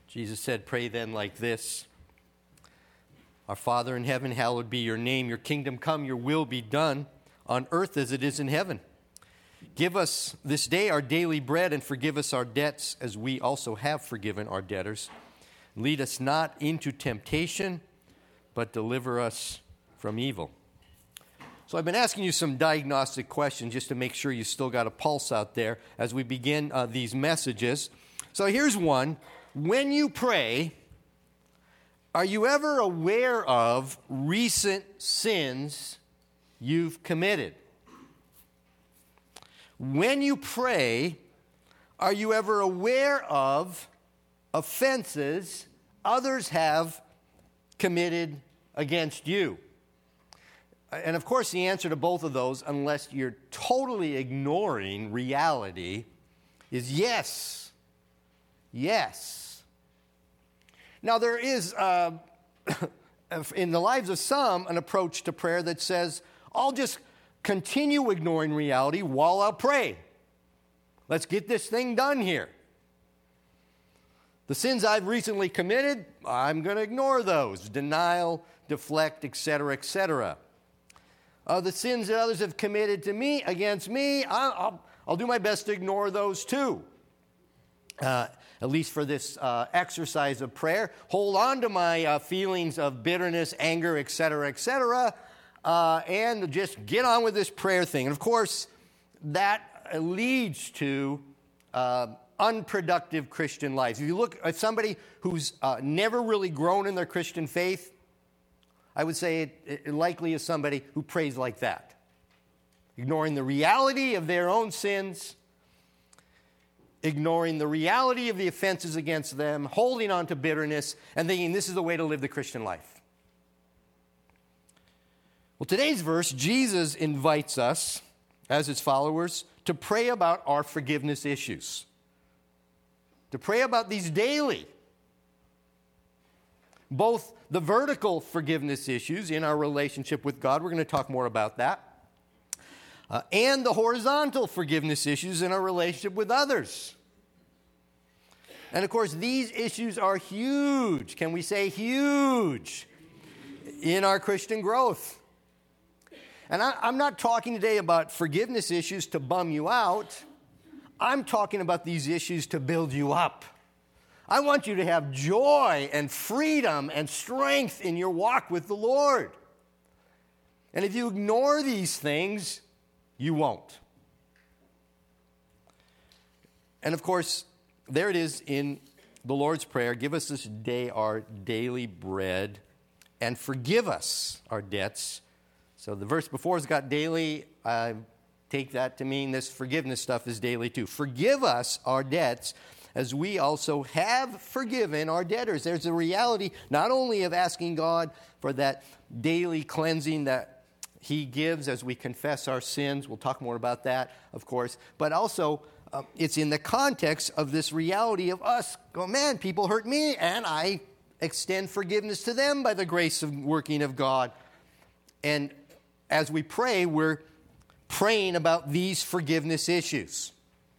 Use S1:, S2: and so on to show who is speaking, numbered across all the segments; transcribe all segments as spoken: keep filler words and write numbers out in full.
S1: Jesus said, pray then like this. Our Father in heaven, hallowed be your name. Your kingdom come, your will be done on earth as it is in heaven. Give us this day our daily bread and forgive us our debts as we also have forgiven our debtors. Lead us not into temptation, but deliver us from evil. So I've been asking you some diagnostic questions just to make sure you still got a pulse out there as we begin uh, these messages. So here's one. When you pray, are you ever aware of recent sins you've committed? When you pray, are you ever aware of offenses others have committed against you? And of course, the answer to both of those, unless you're totally ignoring reality, is yes. Yes. Now, there is, uh, in the lives of some, an approach to prayer that says, I'll just continue ignoring reality while I pray. Let's get this thing done here. The sins I've recently committed, I'm going to ignore those. Denial, deflect, et cetera, et cetera. Uh, the sins that others have committed to me, against me, I'll, I'll, I'll do my best to ignore those too. Uh, at least for this uh, exercise of prayer. Hold on to my uh, feelings of bitterness, anger, et cetera, et cetera, uh, and just get on with this prayer thing. And of course, that leads to uh, unproductive Christian lives. If you look at somebody who's uh, never really grown in their Christian faith, I would say it, it likely is somebody who prays like that, ignoring the reality of their own sins, ignoring the reality of the offenses against them, holding on to bitterness, and thinking this is the way to live the Christian life. Well, today's verse, Jesus invites us, as his followers, to pray about our forgiveness issues. To pray about these daily. Both the vertical forgiveness issues in our relationship with God, we're going to talk more about that, uh, and the horizontal forgiveness issues in our relationship with others. And of course, these issues are huge. Can we say huge in our Christian growth? And I, I'm not talking today about forgiveness issues to bum you out. I'm talking about these issues to build you up. I want you to have joy and freedom and strength in your walk with the Lord. And if you ignore these things, you won't. And of course, there it is in the Lord's Prayer. Give us this day our daily bread and forgive us our debts. So the verse before has got daily. I take that to mean this forgiveness stuff is daily too. Forgive us our debts as we also have forgiven our debtors. There's a reality not only of asking God for that daily cleansing that he gives as we confess our sins. We'll talk more about that, of course. But also, uh, it's in the context of this reality of us going, man, people hurt me, and I extend forgiveness to them by the grace of working of God. And as we pray, we're praying about these forgiveness issues.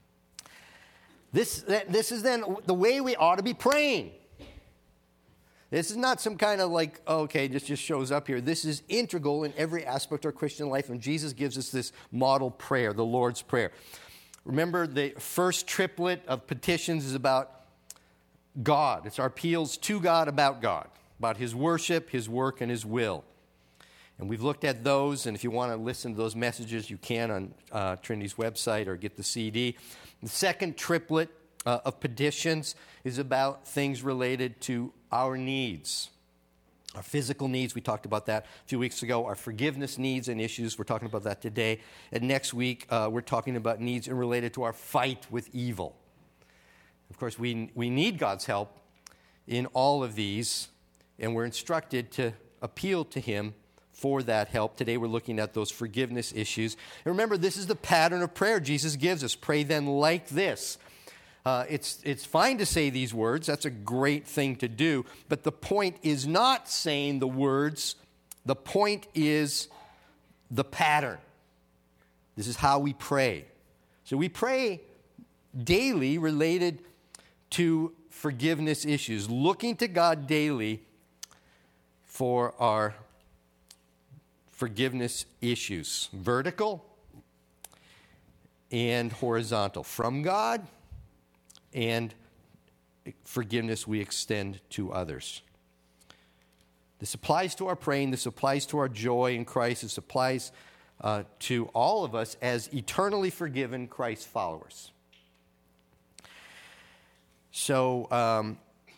S1: This, this is then the way we ought to be praying. This is not some kind of like, oh, okay, this just shows up here. This is integral in every aspect of our Christian life, and Jesus gives us this model prayer, the Lord's Prayer. Remember, the first triplet of petitions is about God. It's our appeals to God about God, about his worship, his work, and his will. And we've looked at those, and if you want to listen to those messages, you can on uh, Trinity's website or get the C D. The second triplet uh, of petitions is about things related to our needs. Our physical needs, we talked about that a few weeks ago. Our forgiveness needs and issues, we're talking about that today. And next week, uh, we're talking about needs related to our fight with evil. Of course, we, we need God's help in all of these, and we're instructed to appeal to him for that help. Today we're looking at those forgiveness issues. And remember, this is the pattern of prayer Jesus gives us. Pray then like this. Uh, it's, it's fine to say these words. That's a great thing to do. But the point is not saying the words. The point is the pattern. This is how we pray. So we pray daily related to forgiveness issues, looking to God daily for our forgiveness issues, vertical and horizontal, from God and forgiveness we extend to others. This applies to our praying. This applies to our joy in Christ. This applies uh, to all of us as eternally forgiven Christ followers. So um,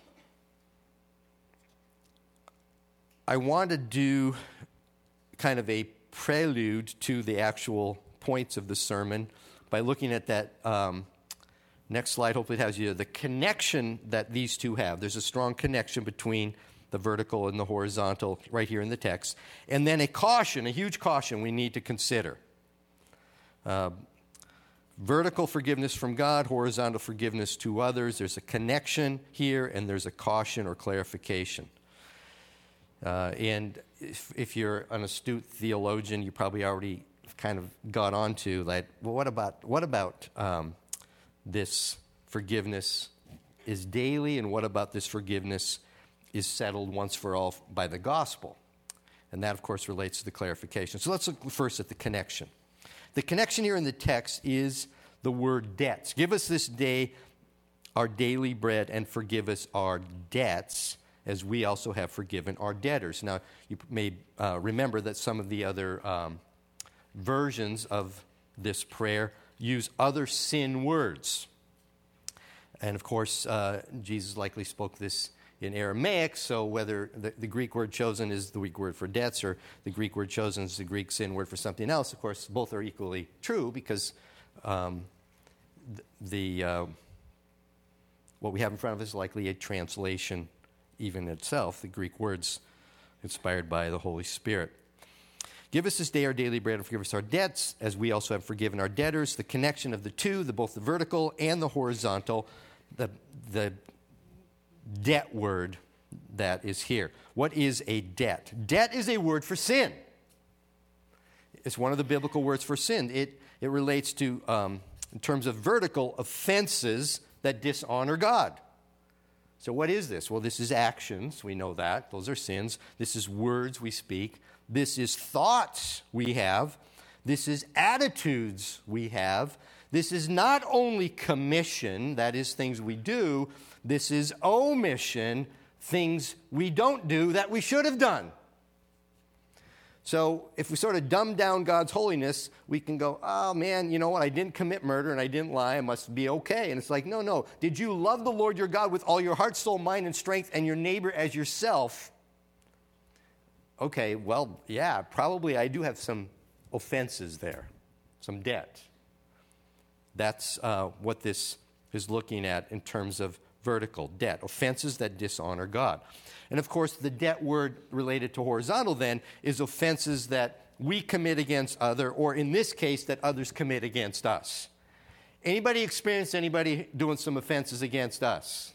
S1: I want to do kind of a prelude to the actual points of the sermon by looking at that um, next slide. Hopefully it has you the connection that these two have. There's a strong connection between the vertical and the horizontal right here in the text. And then a caution, a huge caution we need to consider. Uh, vertical forgiveness from God, horizontal forgiveness to others. There's a connection here, and there's a caution or clarification. Uh, and if, if you're an astute theologian, you probably already kind of got onto that. Well, what about what about um, this forgiveness is daily, and what about this forgiveness is settled once for all by the gospel? And that, of course, relates to the clarification. So let's look first at the connection. The connection here in the text is the word debts. Give us this day our daily bread, and forgive us our debts, as we also have forgiven our debtors. Now, you may uh, remember that some of the other um, versions of this prayer use other sin words. And, of course, uh, Jesus likely spoke this in Aramaic, so whether the, the Greek word chosen is the Greek word for debts or the Greek word chosen is the Greek sin word for something else, of course, both are equally true because um, the, the uh, what we have in front of us is likely a translation even itself, the Greek words inspired by the Holy Spirit. Give us this day our daily bread, and forgive us our debts, as we also have forgiven our debtors. The connection of the two, the both the vertical and the horizontal, the the debt word that is here. What is a debt? Debt is a word for sin. It's one of the biblical words for sin. It it relates to, um, in terms of vertical, offenses that dishonor God. So what is this? Well, this is actions. We know that. Those are sins. This is words we speak. This is thoughts we have. This is attitudes we have. This is not only commission, that is things we do. This is omission, things we don't do that we should have done. So if we sort of dumb down God's holiness, we can go, oh man, you know what, I didn't commit murder and I didn't lie, I must be okay. And it's like, no, no. Did you love the Lord your God with all your heart, soul, mind, and strength, and your neighbor as yourself? Okay, well, yeah, probably I do have some offenses there, some debt. That's uh, what this is looking at in terms of vertical debt, offenses that dishonor God. And of course, the debt word related to horizontal then is offenses that we commit against other, or in this case, that others commit against us. Anybody experience anybody doing some offenses against us?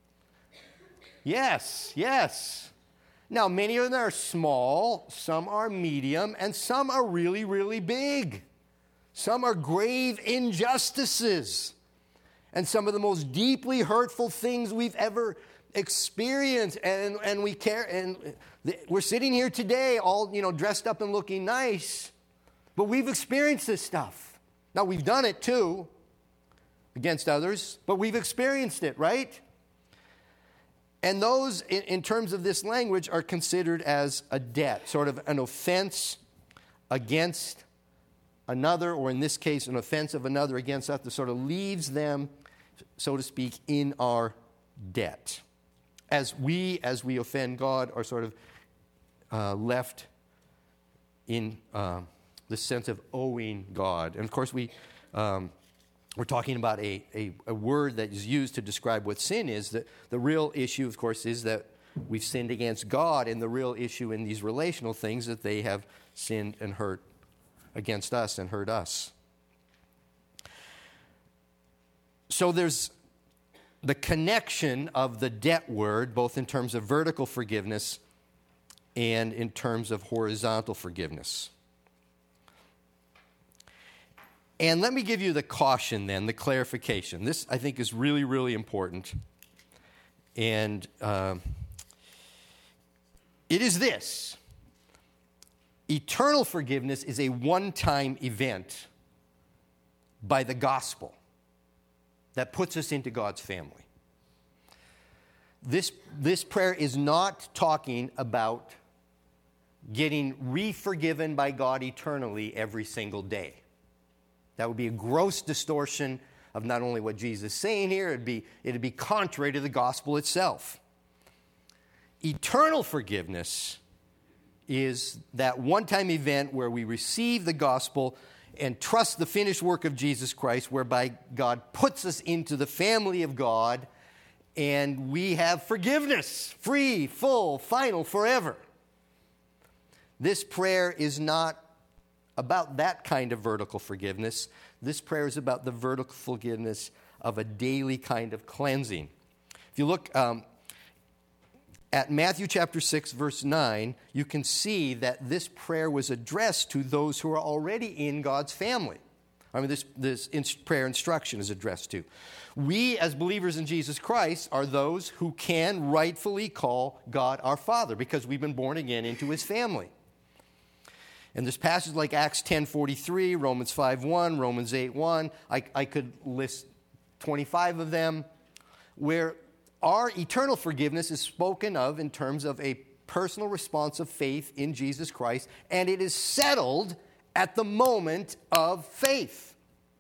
S1: Yes, yes. Now, many of them are small, some are medium, and some are really, really big. Some are grave injustices. And some of the most deeply hurtful things we've ever experienced. And, and we care, and we're sitting here today all, you know, dressed up and looking nice, but we've experienced this stuff. Now, we've done it too against others, but we've experienced it, right? And those, in, in terms of this language, are considered as a debt, sort of an offense against another, or in this case, an offense of another against us, that sort of leaves them, so to speak, in our debt. As we, as we offend God, are sort of uh, left in uh, the sense of owing God. And of course, we, um, we're talking about a, a, a word that is used to describe what sin is. The, the real issue, of course, is that we've sinned against God, and the real issue in these relational things that they have sinned and hurt against us and hurt us. So there's the connection of the debt word, both in terms of vertical forgiveness and in terms of horizontal forgiveness. And let me give you the caution then, the clarification. This, I think, is really, really important. And uh, it is this. Eternal forgiveness is a one-time event by the gospel that puts us into God's family. This, this prayer is not talking about getting re-forgiven by God eternally every single day. That would be a gross distortion of not only what Jesus is saying here, it'd be, it'd be contrary to the gospel itself. Eternal forgiveness is that one-time event where we receive the gospel and trust the finished work of Jesus Christ, whereby God puts us into the family of God, and we have forgiveness, free, full, final, forever. This prayer is not about that kind of vertical forgiveness. This prayer is about the vertical forgiveness of a daily kind of cleansing. If you look um, at Matthew chapter six, verse nine, you can see that this prayer was addressed to those who are already in God's family. I mean, this, this in- prayer instruction is addressed to. We, as believers in Jesus Christ, are those who can rightfully call God our Father because we've been born again into His family. And there's passages like Acts ten forty-three, Romans five one, Romans eight one. I, I could list twenty-five of them, where our eternal forgiveness is spoken of in terms of a personal response of faith in Jesus Christ, and it is settled at the moment of faith.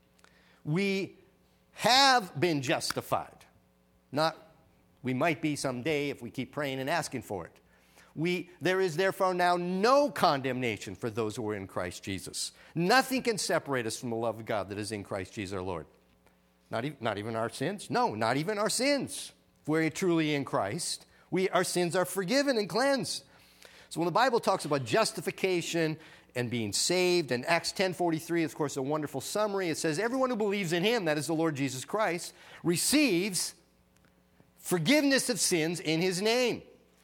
S1: We have been justified. Not we might be someday if we keep praying and asking for it. We, there is therefore now no condemnation for those who are in Christ Jesus. Nothing can separate us from the love of God that is in Christ Jesus our Lord. Not, e- not even our sins? No, not even our sins. If we're truly in Christ, we, our sins are forgiven and cleansed. So when the Bible talks about justification and being saved, and Acts ten forty-three is, of course, a wonderful summary. It says, everyone who believes in Him, that is the Lord Jesus Christ, receives forgiveness of sins in His name.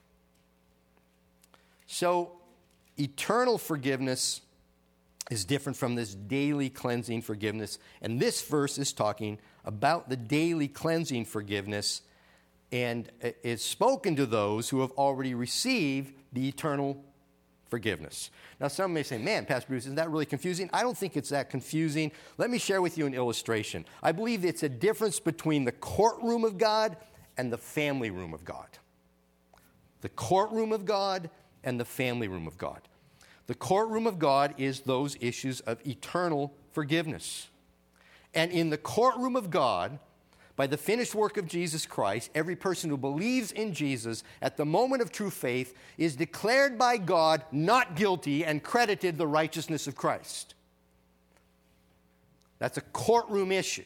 S1: So, eternal forgiveness is different from this daily cleansing forgiveness. And this verse is talking about the daily cleansing forgiveness, and it's spoken to those who have already received the eternal forgiveness. Now, some may say, man, Pastor Bruce, isn't that really confusing? I don't think it's that confusing. Let me share with you an illustration. I believe it's a difference between the courtroom of God and the family room of God. The courtroom of God and the family room of God. The courtroom of God is those issues of eternal forgiveness. And in the courtroom of God, by the finished work of Jesus Christ, every person who believes in Jesus at the moment of true faith is declared by God not guilty and credited the righteousness of Christ. That's a courtroom issue.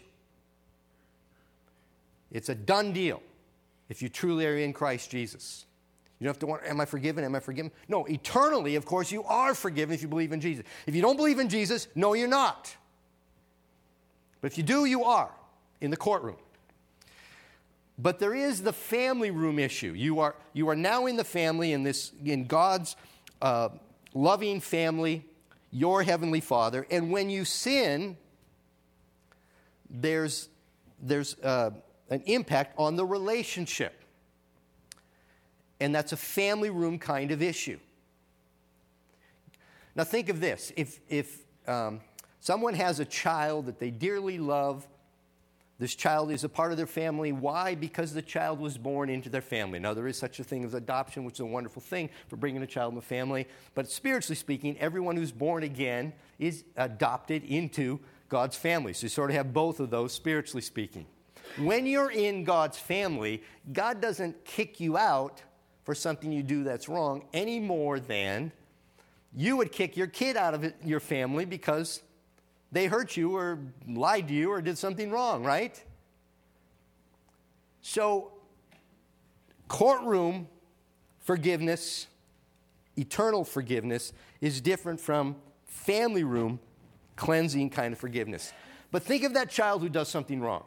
S1: It's a done deal if you truly are in Christ Jesus. You don't have to wonder, am I forgiven? Am I forgiven? No, eternally, of course, you are forgiven if you believe in Jesus. If you don't believe in Jesus, no, you're not. But if you do, you are in the courtroom. But there is the family room issue. You are, you are now in the family, in, this, in God's uh, loving family, your heavenly Father. And when you sin, there's, there's uh, an impact on the relationship. And that's a family room kind of issue. Now think of this. If, if um, someone has a child that they dearly love, this child is a part of their family. Why? Because the child was born into their family. Now there is such a thing as adoption, which is a wonderful thing for bringing a child in the family. But spiritually speaking, everyone who's born again is adopted into God's family. So you sort of have both of those spiritually speaking. When you're in God's family, God doesn't kick you out for something you do that's wrong any more than you would kick your kid out of it, your family because they hurt you or lied to you or did something wrong, right? So, courtroom forgiveness, eternal forgiveness, is different from family room cleansing kind of forgiveness. But think of that child who does something wrong.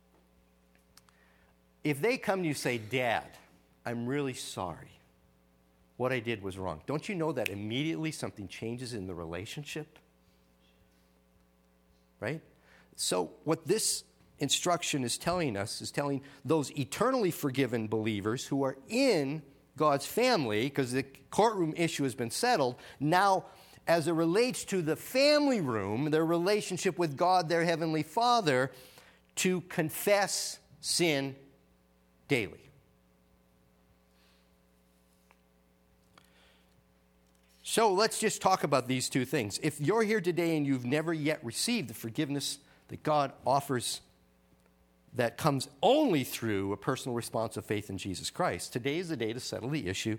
S1: If they come to you and say, Dad, I'm really sorry. What I did was wrong. Don't you know that immediately something changes in the relationship? Right? So what this instruction is telling us, is telling those eternally forgiven believers who are in God's family, because the courtroom issue has been settled, now as it relates to the family room, their relationship with God, their Heavenly Father, to confess sin daily. So let's just talk about these two things. If you're here today and you've never yet received the forgiveness that God offers that comes only through a personal response of faith in Jesus Christ, today is the day to settle the issue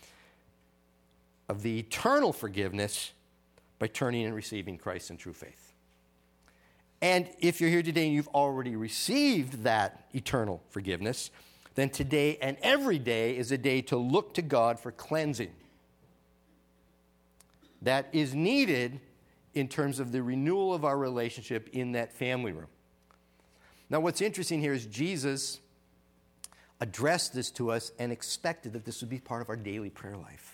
S1: of the eternal forgiveness by turning and receiving Christ in true faith. And if you're here today and you've already received that eternal forgiveness, then today and every day is a day to look to God for cleansing that is needed in terms of the renewal of our relationship in that family room. Now, what's interesting here is Jesus addressed this to us and expected that this would be part of our daily prayer life.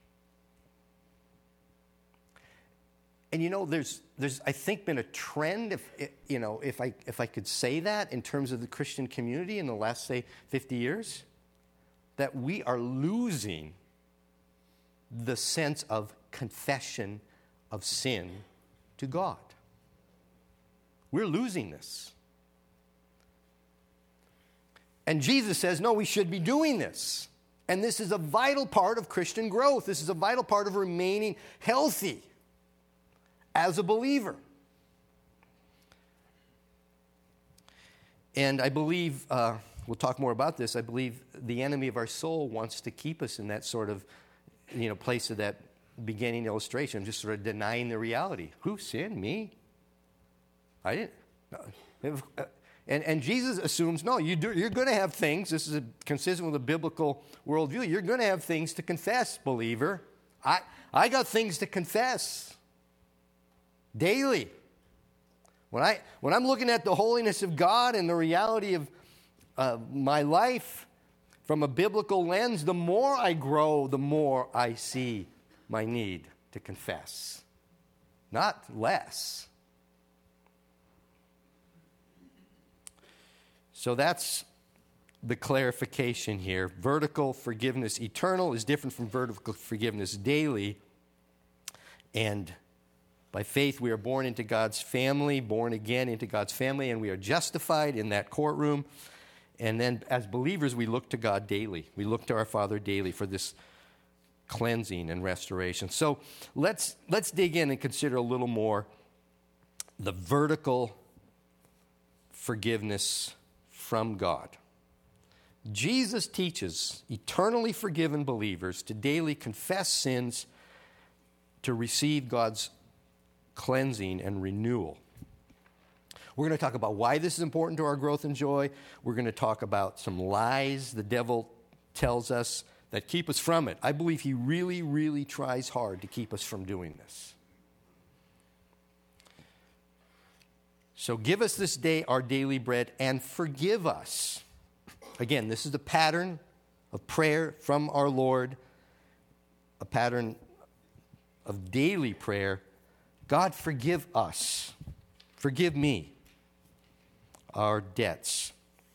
S1: And you know, there's, there's, I think, been a trend, if you know, if I, if I could say that, in terms of the Christian community in the last, say, fifty years, that we are losing the sense of confession of sin to God. We're losing this. And Jesus says, no, we should be doing this. And this is a vital part of Christian growth. This is a vital part of remaining healthy as a believer. And I believe, uh, we'll talk more about this, I believe the enemy of our soul wants to keep us in that sort of, you know, place of that beginning illustration, just sort of denying the reality. Who sinned? Me? I didn't. No. And, and Jesus assumes, no, you do, you're going to have things, this is a, consistent with the biblical worldview, you're going to have things to confess, believer. I, I got things to confess daily. When, I, when I'm looking at the holiness of God and the reality of uh, my life from a biblical lens, the more I grow, the more I see my need to confess, not less. So that's the clarification here. Vertical forgiveness eternal is different from vertical forgiveness daily. And by faith, we are born into God's family, born again into God's family, and we are justified in that courtroom. And then as believers, we look to God daily. We look to our Father daily for this cleansing and restoration. So let's, let's dig in and consider a little more the vertical forgiveness from God. Jesus teaches eternally forgiven believers to daily confess sins, to receive God's cleansing and renewal. We're going to talk about why this is important to our growth and joy. We're going to talk about some lies the devil tells us that keep us from it. I believe he really, really tries hard to keep us from doing this. So give us this day our daily bread and forgive us. Again, this is the pattern of prayer from our Lord, a pattern of daily prayer. God, forgive us. Forgive me our debts.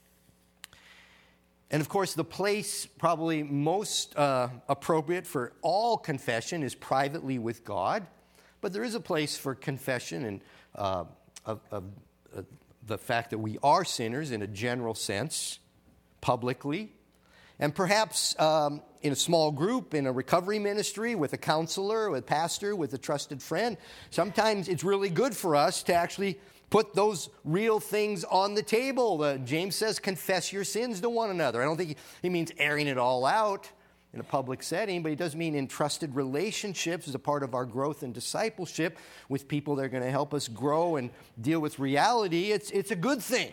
S1: And of course, the place probably most uh, appropriate for all confession is privately with God. But there is a place for confession and uh, of, of uh, the fact that we are sinners in a general sense, publicly. And perhaps um, in a small group, in a recovery ministry, with a counselor, with a pastor, with a trusted friend. Sometimes it's really good for us to actually put those real things on the table. Uh, James says, confess your sins to one another. I don't think he, he means airing it all out in a public setting, but he does mean in trusted relationships as a part of our growth and discipleship with people that are going to help us grow and deal with reality. It's, it's a good thing.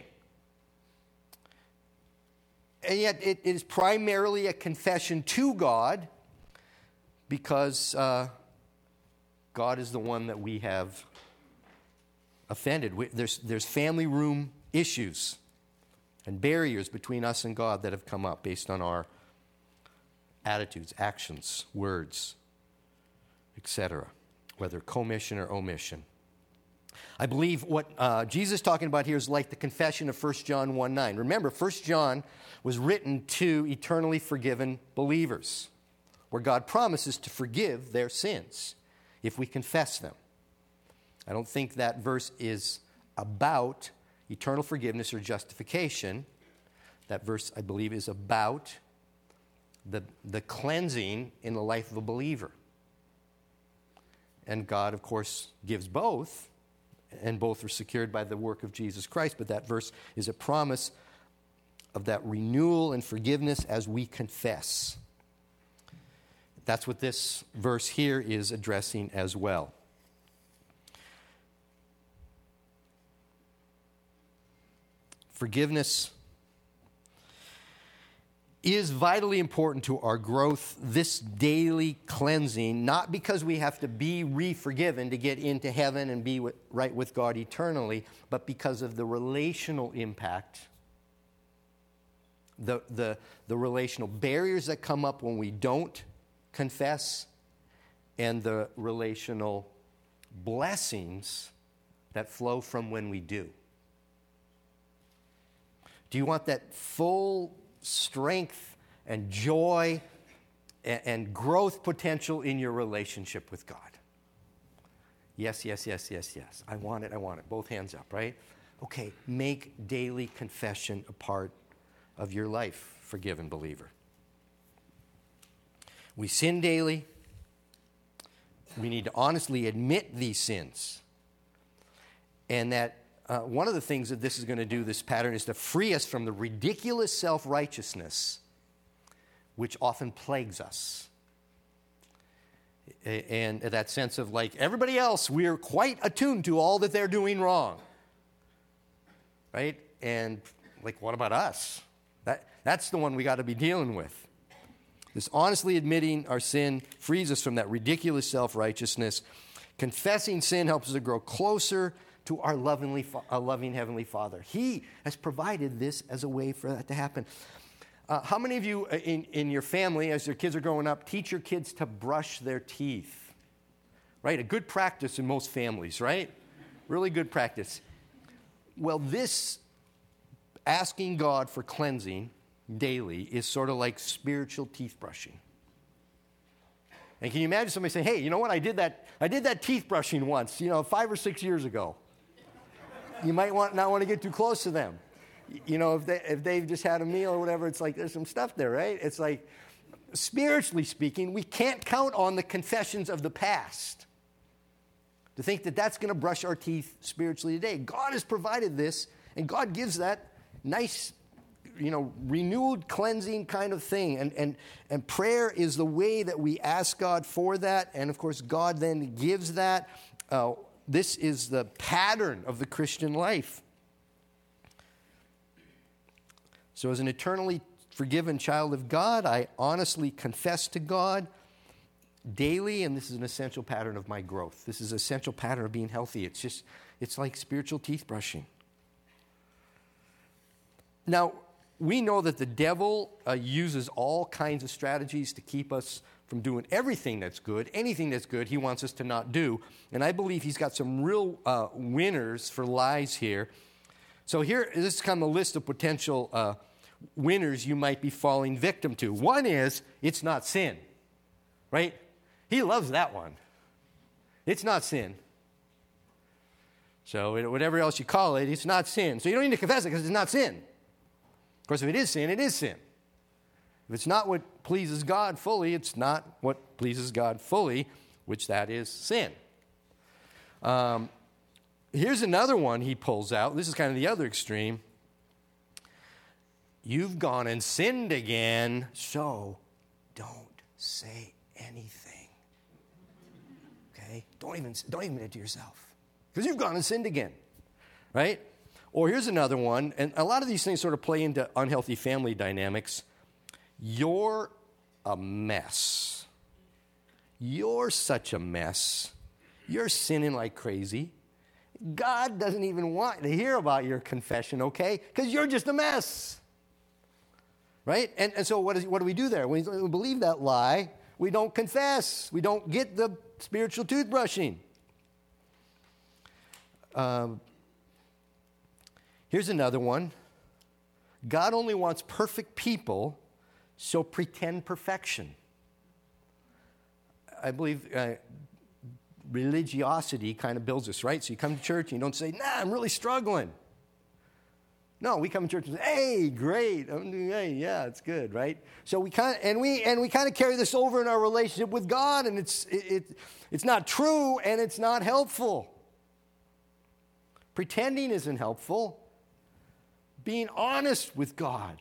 S1: And yet it, it is primarily a confession to God because uh, God is the one that we have offended. We, there's, there's family room issues and barriers between us and God that have come up based on our attitudes, actions, words, et cetera, whether commission or omission. I believe what uh, Jesus is talking about here is like the confession of First John one nine. Remember, First John was written to eternally forgiven believers, where God promises to forgive their sins if we confess them. I don't think that verse is about eternal forgiveness or justification. That verse, I believe, is about the, the cleansing in the life of a believer. And God, of course, gives both, and both are secured by the work of Jesus Christ. But that verse is a promise of that renewal and forgiveness as we confess. That's what this verse here is addressing as well. Forgiveness is vitally important to our growth, this daily cleansing, not because we have to be re-forgiven to get into heaven and be with, right with God eternally, but because of the relational impact, the, the, the relational barriers that come up when we don't confess, and the relational blessings that flow from when we do. Do you want that full strength and joy and, and growth potential in your relationship with God? Yes, yes, yes, yes, yes. I want it, I want it. Both hands up, right? Okay, make daily confession a part of your life, forgiven believer. We sin daily. We need to honestly admit these sins. And that Uh, one of the things that this is going to do, this pattern, is to free us from the ridiculous self-righteousness which often plagues us. And that sense of, like, everybody else, we're quite attuned to all that they're doing wrong. Right? And, like, what about us? That, that's the one we got to be dealing with. This honestly admitting our sin frees us from that ridiculous self-righteousness. Confessing sin helps us to grow closer to our lovingly, our loving Heavenly Father. He has provided this as a way for that to happen. Uh, how many of you in, in your family, as your kids are growing up, teach your kids to brush their teeth? Right? A good practice in most families, right? Really good practice. Well, this asking God for cleansing daily is sort of like spiritual teeth brushing. And can you imagine somebody saying, hey, you know what, I did that, I did that teeth brushing once, you know, five or six years ago. You might want, not want to get too close to them. You know, if, they, if they've just had a meal or whatever, it's like there's some stuff there, right? It's like, spiritually speaking, we can't count on the confessions of the past to think that that's going to brush our teeth spiritually today. God has provided this, and God gives that nice, you know, renewed, cleansing kind of thing. And, and, and prayer is the way that we ask God for that. And, of course, God then gives that. Uh, this is the pattern of the Christian life. So as an eternally forgiven child of God, I honestly confess to God daily, and this is an essential pattern of my growth. This is an essential pattern of being healthy. It's just, it's like spiritual teeth brushing. Now, we know that the devil uh, uses all kinds of strategies to keep us from doing everything that's good. Anything that's good, he wants us to not do. And I believe he's got some real uh, winners for lies here. So here, this is kind of a list of potential uh, winners you might be falling victim to. One is, it's not sin, right? He loves that one. It's not sin. So whatever else you call it, it's not sin. So you don't need to confess it because it's not sin. Of course, if it is sin, it is sin. If it's not what pleases God fully, it's not what pleases God fully, which that is sin. Um, here's another one he pulls out. This is kind of the other extreme. You've gone and sinned again, so don't say anything. Okay? Don't even, don't even admit it to yourself. Because you've gone and sinned again. Right? Or here's another one, and a lot of these things sort of play into unhealthy family dynamics. You're a mess. You're such a mess. You're sinning like crazy. God doesn't even want to hear about your confession, okay? Because you're just a mess. Right? And, and so what, is, what do we do there? When we believe that lie, we don't confess. We don't get the spiritual toothbrushing. Um, here's another one. God only wants perfect people, so pretend perfection. I believe uh, religiosity kind of builds us, right? So you come to church and you don't say, nah, I'm really struggling. No, we come to church and say, hey, great. I'm doing, hey, yeah, it's good, right? So we kind of, and we and we kind of carry this over in our relationship with God, and it's it, it it's not true and it's not helpful. Pretending isn't helpful. Being honest with God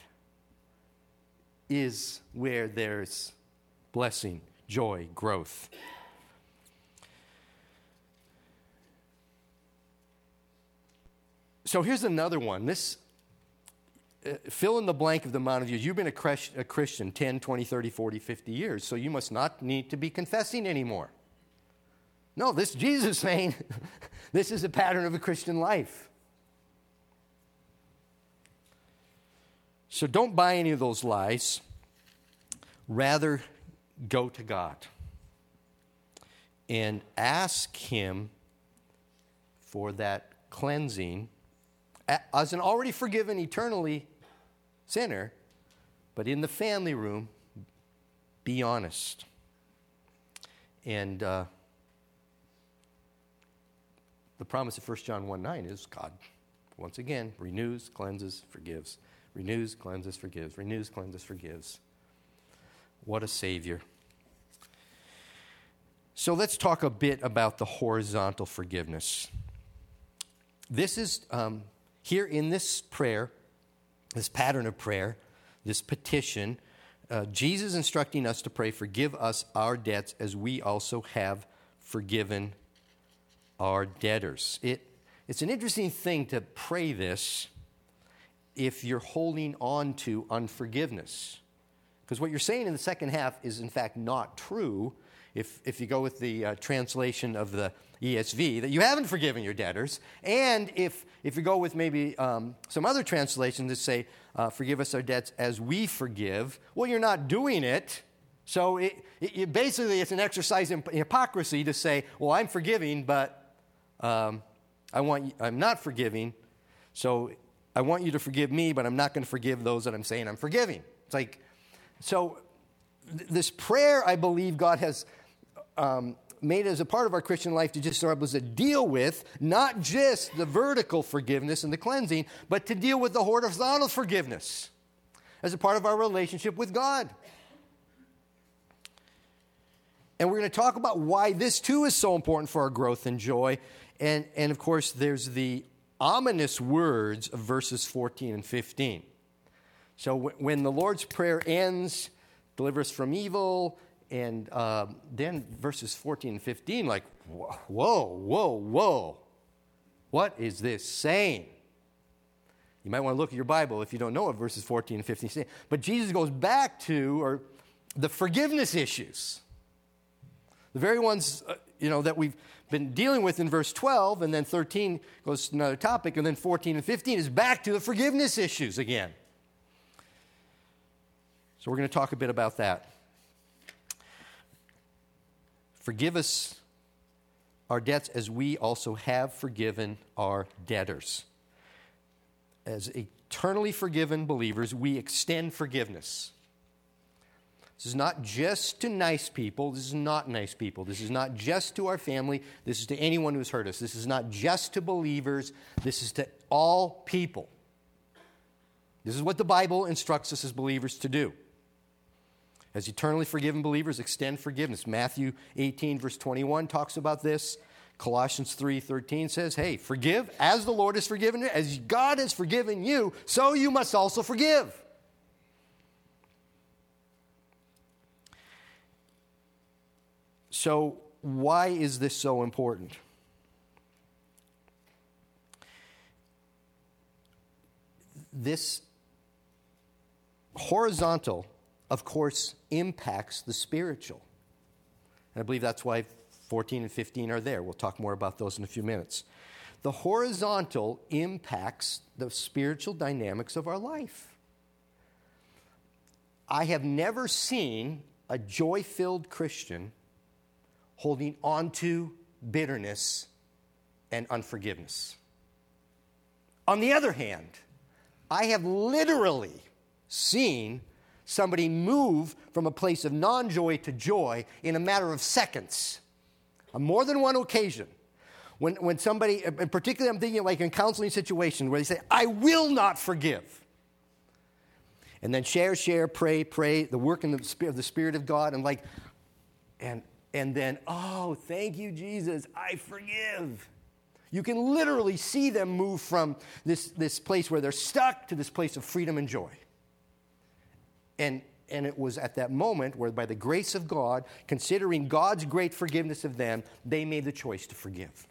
S1: is where there's blessing, joy, growth. So here's another one. This uh, fill in the blank of the amount of years. You've been a, cres- a Christian ten, twenty, thirty, forty, fifty years, so you must not need to be confessing anymore. No, this Jesus is saying this is a pattern of a Christian life. So don't buy any of those lies. Rather, go to God and ask Him for that cleansing as an already forgiven eternally sinner, but in the family room, be honest. And uh, the promise of First John one nine is God, once again, renews, cleanses, forgives. Renews, cleanses, forgives. Renews, cleanses, forgives. What a Savior. So let's talk a bit about the horizontal forgiveness. This is, um, here in this prayer, this pattern of prayer, this petition, uh, Jesus instructing us to pray, forgive us our debts as we also have forgiven our debtors. It, it's an interesting thing to pray this if you're holding on to unforgiveness. Because what you're saying in the second half is in fact not true if, if you go with the uh, translation of the E S V, that you haven't forgiven your debtors. And if, if you go with maybe um, some other translations that say, uh, forgive us our debts as we forgive, well, you're not doing it. So it, it, it basically it's an exercise in hypocrisy to say, well, I'm forgiving, but um, I want I'm not forgiving. So I want you to forgive me, but I'm not going to forgive those that I'm saying I'm forgiving. It's like, so th- this prayer, I believe God has um, made as a part of our Christian life to just help us to deal with not just the vertical forgiveness and the cleansing, but to deal with the horizontal forgiveness as a part of our relationship with God. And we're going to talk about why this too is so important for our growth and joy. And, and of course, there's the ominous words of verses fourteen and fifteen. So w- when the Lord's Prayer ends, deliver us from evil, and uh, then verses fourteen and fifteen, like, whoa, whoa, whoa. What is this saying? You might want to look at your Bible if you don't know what verses fourteen and fifteen say. But Jesus goes back to or the forgiveness issues. The very ones, uh, you know, that we've been dealing with in verse twelve, and then thirteen goes to another topic, and then fourteen and fifteen is back to the forgiveness issues again. So we're going to talk a bit about that. Forgive us our debts as we also have forgiven our debtors. As eternally forgiven believers, we extend forgiveness. This is not just to nice people. This is not nice people. This is not just to our family. This is to anyone who's hurt us. This is not just to believers. This is to all people. This is what the Bible instructs us as believers to do. As eternally forgiven believers, extend forgiveness. Matthew eighteen, verse twenty-one talks about this. Colossians three thirteen says, hey, forgive as the Lord has forgiven you. As God has forgiven you, so you must also forgive. So why is this so important? This horizontal, of course, impacts the spiritual. And I believe that's why fourteen and fifteen are there. We'll talk more about those in a few minutes. The horizontal impacts the spiritual dynamics of our life. I have never seen a joy-filled Christian holding on to bitterness and unforgiveness. On the other hand, I have literally seen somebody move from a place of non-joy to joy in a matter of seconds. On more than one occasion. When, when somebody, and particularly I'm thinking like in counseling situations where they say, I will not forgive. And then share, share, pray, pray, the work in the spirit of the Spirit of God, and like, and and then, oh, thank you, Jesus, I forgive. You can literally see them move from this, this place where they're stuck to this place of freedom and joy. And, and it was at that moment where, by the grace of God, considering God's great forgiveness of them, they made the choice to forgive.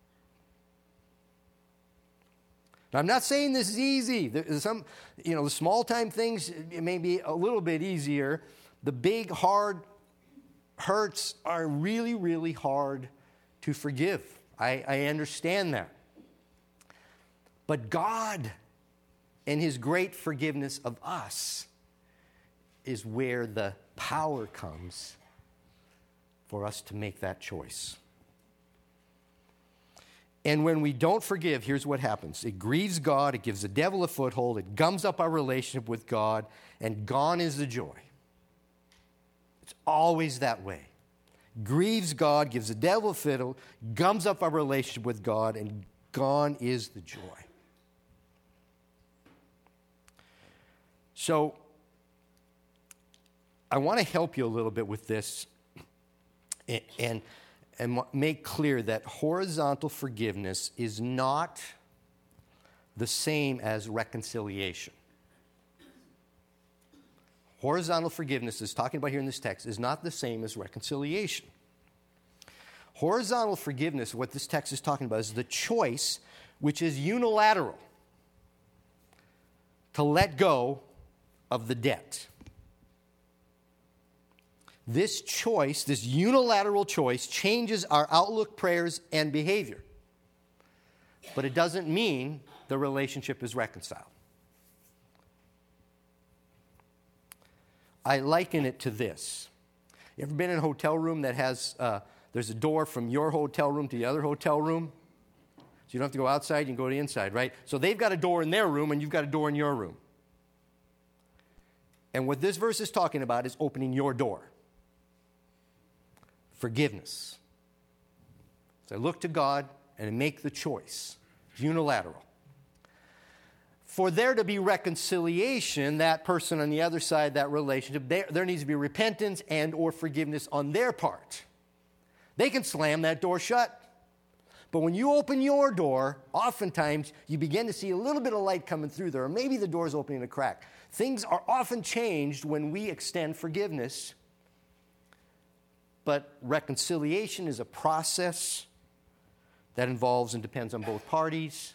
S1: Now, I'm not saying this is easy. There's some, you know, the small-time things, it may be a little bit easier. The big, hard hurts are really, really hard to forgive. I, I understand that. But God and His great forgiveness of us is where the power comes for us to make that choice. And when we don't forgive, here's what happens. It grieves God, it gives the devil a foothold, it gums up our relationship with God, and gone is the joy. It's always that way. Grieves God, gives the devil a fiddle, gums up our relationship with God, and gone is the joy. So, I want to help you a little bit with this and, and, and make clear that horizontal forgiveness is not the same as reconciliation. Horizontal forgiveness, is talking about here in this text, is not the same as reconciliation. Horizontal forgiveness, what this text is talking about, is the choice which is unilateral to let go of the debt. This choice, this unilateral choice, changes our outlook, prayers, and behavior. But it doesn't mean the relationship is reconciled. I liken it to this. You ever been in a hotel room that has, uh, there's a door from your hotel room to the other hotel room? So you don't have to go outside, you can go to the inside, right? So they've got a door in their room and you've got a door in your room. And what this verse is talking about is opening your door. Forgiveness. So I look to God and make the choice. Unilateral. For there to be reconciliation, that person on the other side, that relationship, there, there needs to be repentance and or forgiveness on their part. They can slam that door shut. But when you open your door, oftentimes you begin to see a little bit of light coming through there, or maybe the door's opening a crack. Things are often changed when we extend forgiveness. But reconciliation is a process that involves and depends on both parties.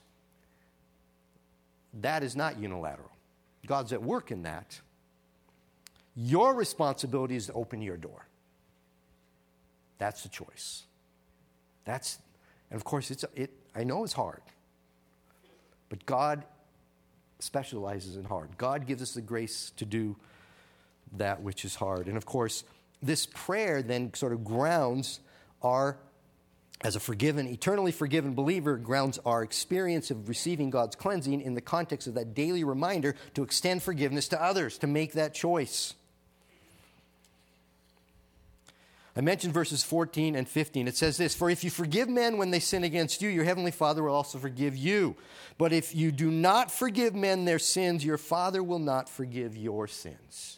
S1: That is not unilateral. God's at work in that. Your responsibility is to open your door. That's the choice. That's, and of course, it's it. I know it's hard, but God specializes in hard. God gives us the grace to do that which is hard. And of course, this prayer then sort of grounds our, as a forgiven, eternally forgiven believer, grounds our experience of receiving God's cleansing in the context of that daily reminder to extend forgiveness to others, to make that choice. I mentioned verses fourteen and fifteen. It says this, "For if you forgive men when they sin against you, your heavenly Father will also forgive you. But if you do not forgive men their sins, your Father will not forgive your sins."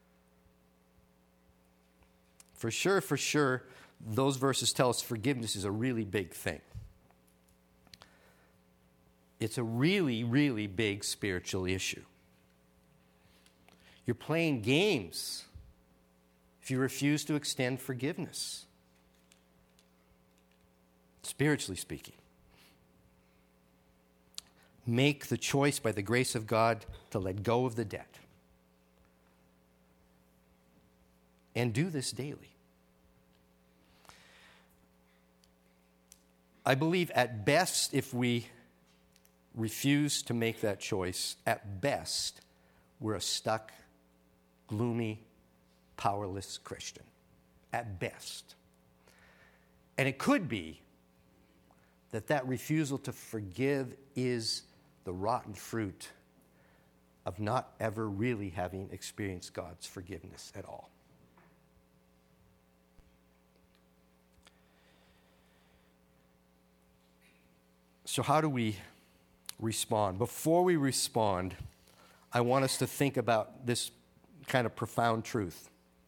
S1: For sure, for sure, those verses tell us forgiveness is a really big thing. It's a really, really big spiritual issue. You're playing games if you refuse to extend forgiveness, spiritually speaking. Make the choice by the grace of God to let go of the debt. And do this daily. I believe at best, if we refuse to make that choice, at best, we're a stuck, gloomy, powerless Christian. At best. And it could be that that refusal to forgive is the rotten fruit of not ever really having experienced God's forgiveness at all. So how do we respond? Before we respond, I want us to think about this kind of profound truth.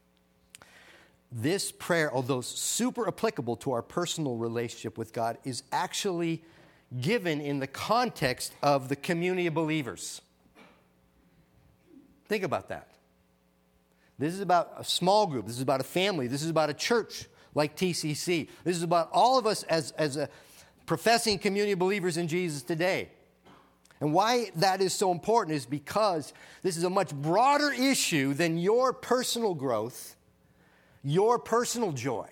S1: This prayer, although super applicable to our personal relationship with God, is actually given in the context of the community of believers. Think about that. This is about a small group. This is about a family. This is about a church like T C C. This is about all of us as, as a professing community of believers in Jesus today. And why that is so important is because this is a much broader issue than your personal growth, your personal joy.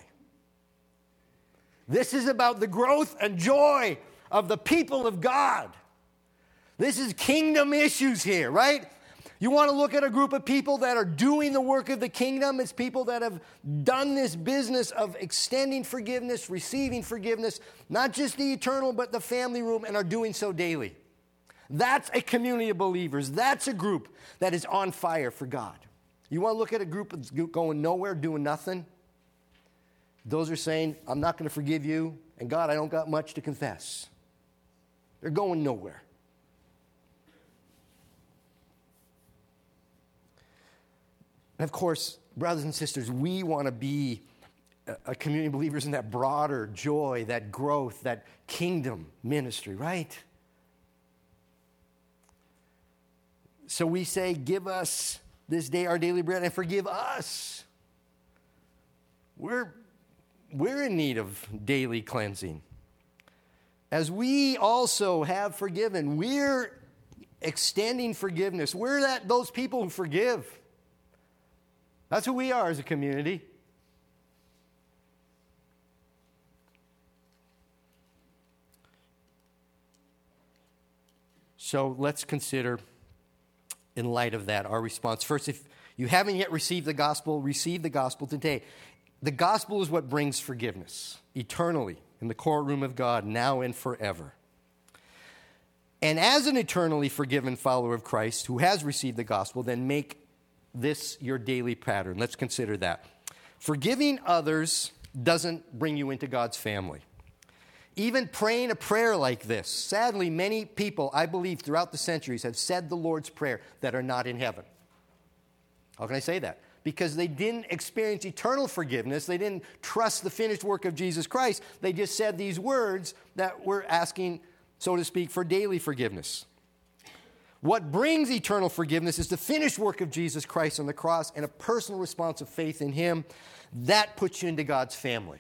S1: This is about the growth and joy of the people of God. This is kingdom issues here, right? You want to look at a group of people that are doing the work of the kingdom. It's people that have done this business of extending forgiveness, receiving forgiveness, not just the eternal, but the family room, and are doing so daily. That's a community of believers. That's a group that is on fire for God. You want to look at a group that's going nowhere, doing nothing? Those are saying, I'm not going to forgive you, and God, I don't got much to confess. They're going nowhere. And of course, brothers and sisters, we want to be a community of believers in that broader joy, that growth, that kingdom ministry, right? So we say, give us this day our daily bread and forgive us. We're, we're in need of daily cleansing. As we also have forgiven, we're extending forgiveness. We're that those people who forgive. That's who we are as a community. So let's consider, in light of that, our response. First, if you haven't yet received the gospel, receive the gospel today. The gospel is what brings forgiveness eternally in the courtroom of God, now and forever. And as an eternally forgiven follower of Christ who has received the gospel, then make this your daily pattern. Let's consider that. Forgiving others doesn't bring you into God's family. Even praying a prayer like this. Sadly, many people, I believe, throughout the centuries have said the Lord's Prayer that are not in heaven. How can I say that? Because they didn't experience eternal forgiveness. They didn't trust the finished work of Jesus Christ. They just said these words that we're asking, so to speak, for daily forgiveness. What brings eternal forgiveness is the finished work of Jesus Christ on the cross and a personal response of faith in Him. That puts you into God's family.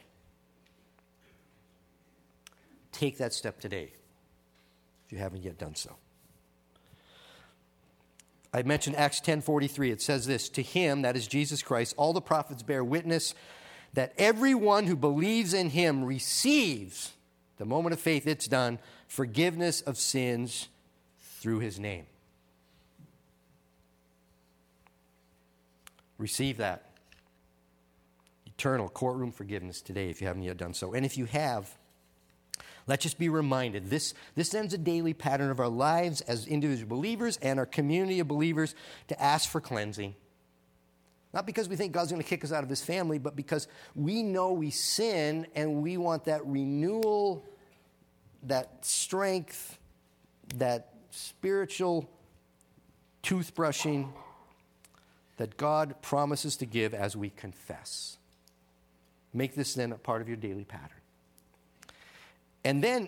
S1: Take that step today, if you haven't yet done so. I mentioned Acts ten forty-three. It says this, to Him, that is Jesus Christ, all the prophets bear witness that everyone who believes in Him receives, the moment of faith it's done, forgiveness of sins through His name. Receive that eternal courtroom forgiveness today if you haven't yet done so. And if you have, let's just be reminded, this, this sends a daily pattern of our lives as individual believers and our community of believers to ask for cleansing. Not because we think God's going to kick us out of His family, but because we know we sin and we want that renewal, that strength, that spiritual toothbrushing that God promises to give as we confess. Make this then a part of your daily pattern. And then,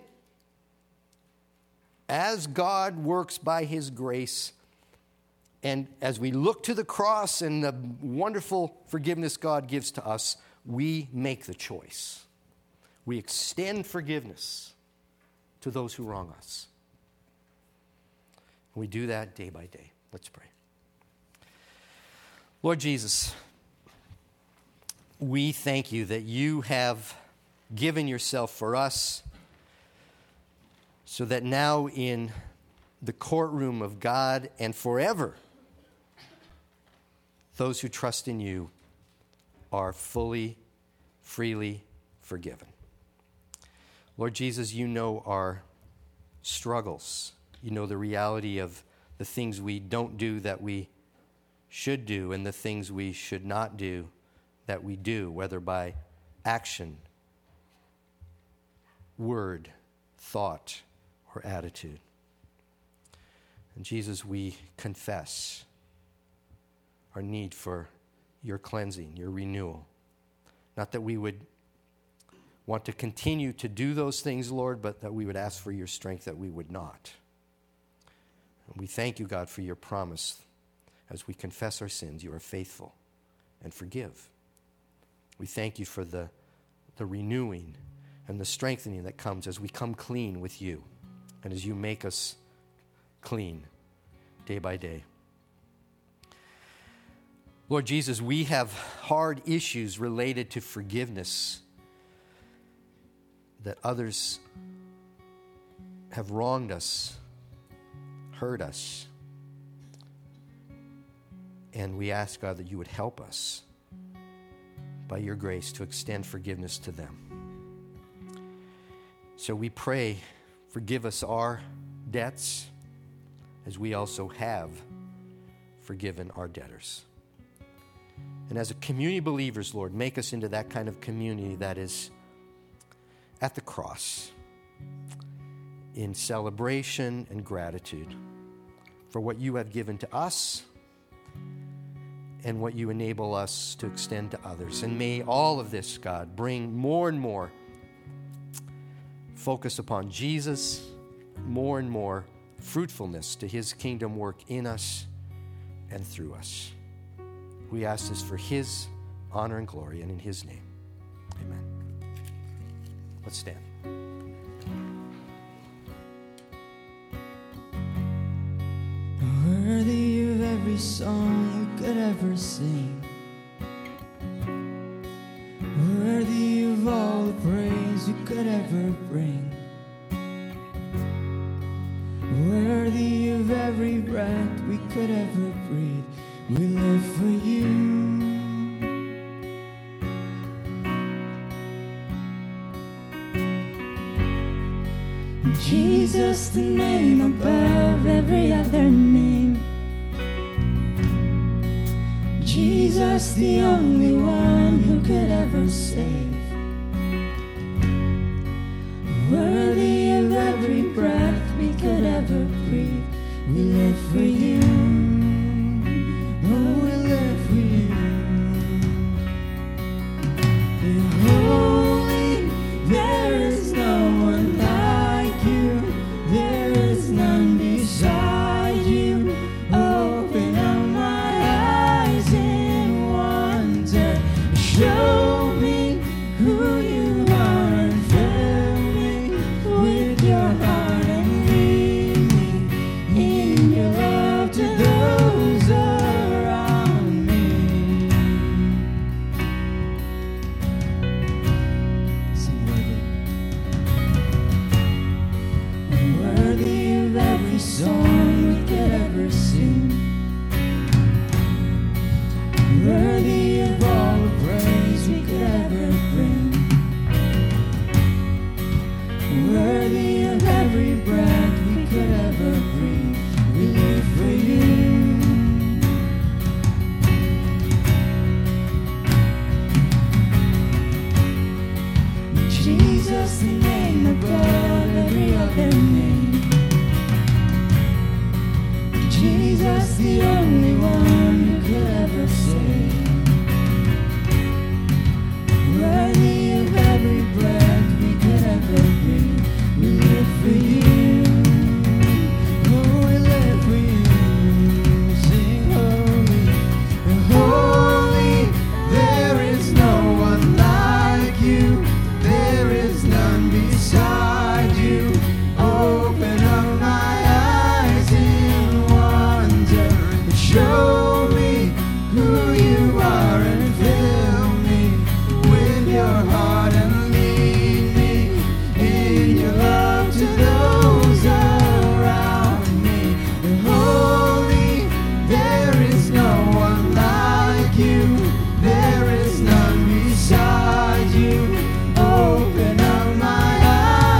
S1: as God works by His grace, and as we look to the cross and the wonderful forgiveness God gives to us, we make the choice. We extend forgiveness to those who wrong us. We do that day by day. Let's pray. Lord Jesus, we thank You that You have given Yourself for us, so that now in the courtroom of God and forever, those who trust in You are fully, freely forgiven. Lord Jesus, you know our struggles. You know the reality of the things we don't do that we should do and the things we should not do that we do, whether by action, word, thought, or attitude. And Jesus, we confess our need for your cleansing, your renewal. Not that we would want to continue to do those things, Lord, but that we would ask for your strength that we would not. And we thank you, God, for your promise. As we confess our sins, you are faithful and forgive. We thank you for the, the renewing and the strengthening that comes as we come clean with you and as you make us clean day by day. Lord Jesus, we have hard issues related to forgiveness, that others have wronged us, hurt us. And we ask, God, that you would help us by your grace to extend forgiveness to them. So we pray, forgive us our debts as we also have forgiven our debtors. And as a community of believers, Lord, make us into that kind of community that is at the cross in celebration and gratitude for what you have given to us and what you enable us to extend to others. And may all of this, God, bring more and more focus upon Jesus, more and more fruitfulness to his kingdom work in us and through us. We ask this for his honor and glory, and in his name. Amen. Let's stand.
S2: Worthy of every song we could ever sing, worthy of all the praise we could ever bring, worthy of every breath we could ever breathe. We live for you. Jesus, the name above every other name. Jesus, the only one who could ever save. Worthy of every breath we could ever breathe. We live for you. Oh, we live for you. You're holy, there is no one like you. There is none beside you. Open up my eyes in wonder. Show me who you are and fill me with your heart and lead me in your love to those around me. Sing worthy. Worthy of every song we could ever sing. Worthy of all the praise we could ever bring. Worthy of every breath we could ever breathe. We live for you. Jesus, the name above every other name. Jesus, the only one who could ever save. Worthy of every breath we could ever breathe. We live for you. Oh, we live for you. Sing holy. Holy, there is no one like you. There is none beside you. Open up my eyes in wonder. Show me who you are and fill me with your heart and lead me in your love to those around me. Holy, there is no one like you. There is none beside you. Open up my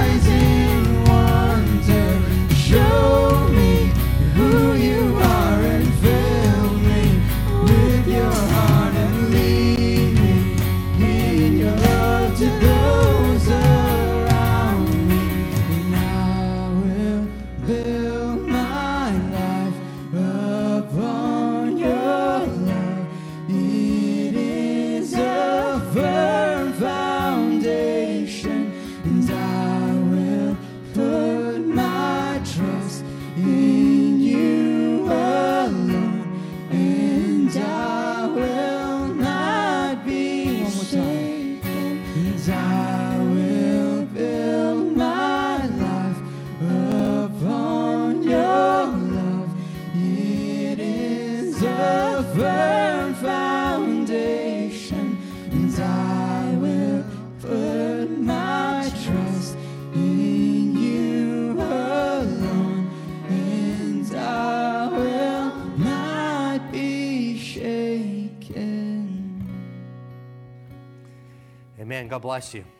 S2: a firm foundation, and I will put my trust in you alone, and I will not be shaken.
S1: Amen. God bless you.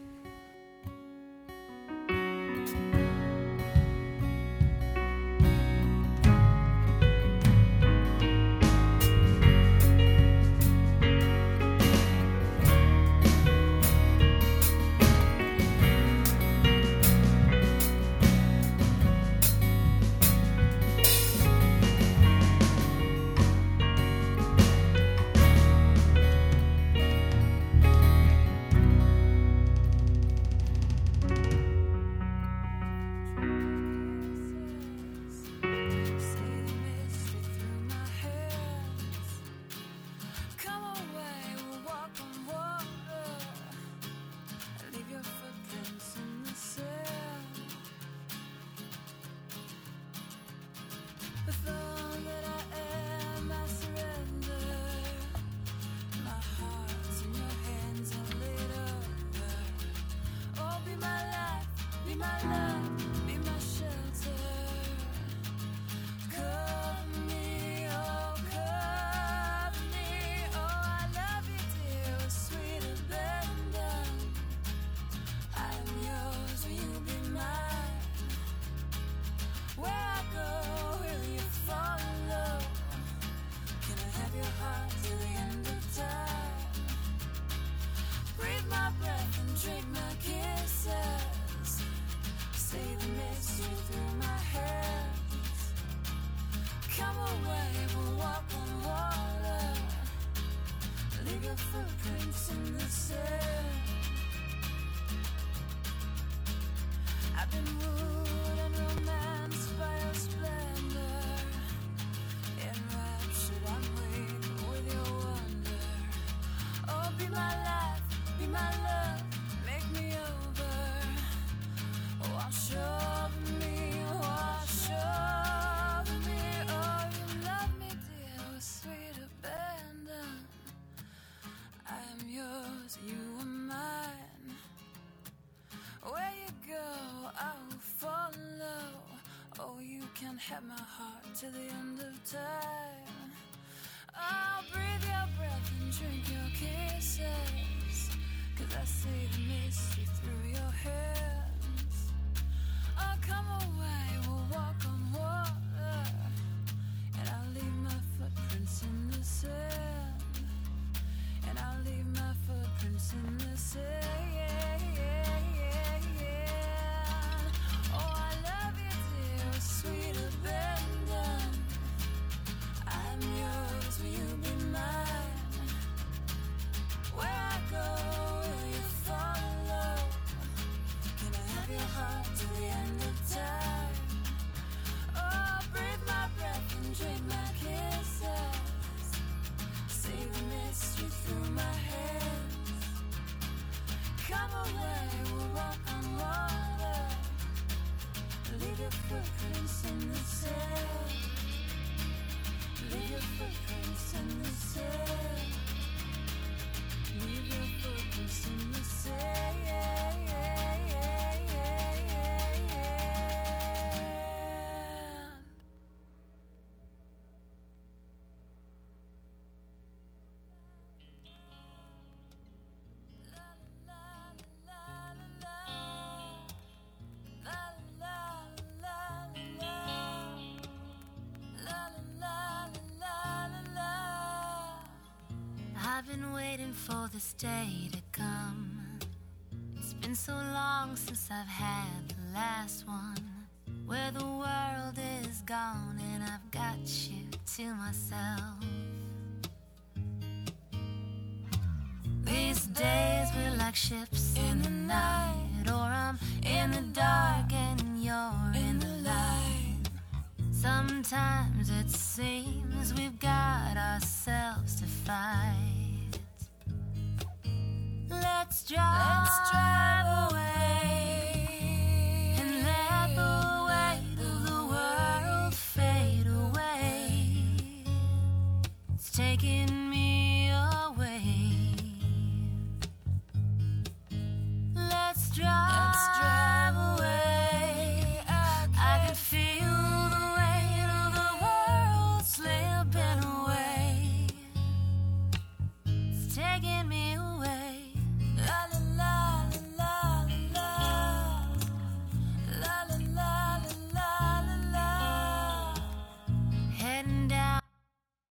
S3: Have my heart to the end of time. I'll breathe your breath and drink your kisses, 'cause I see the mystery through your hands. I'll come away, we'll walk on water, and I'll leave my footprints in the sand, and I'll leave my footprints in the sand. Oh, I love you, dear, sweet abandon. I'm yours, will you be mine? Where I go, will you follow? Can I have your heart to the end of time? Oh, breathe my breath and drink my kisses. See the mystery through my hands. Come away, we'll walk on water. Leave your footprints in the sand. Leave your footprints in the sand. Leave your footprints in the sand. I've been waiting for this day to come. It's been so long since I've had the last one, where the world is gone and I've got you to myself. These days we're like ships in the night, or I'm in the dark and you're in the light. Sometimes it seems we've got ourselves to fight. Let's drive, Let's drive away and let the weight of the world fade away. It's taking me away. Let's drive, Let's drive away. I, I can feel the weight of the world slipping away. It's taking me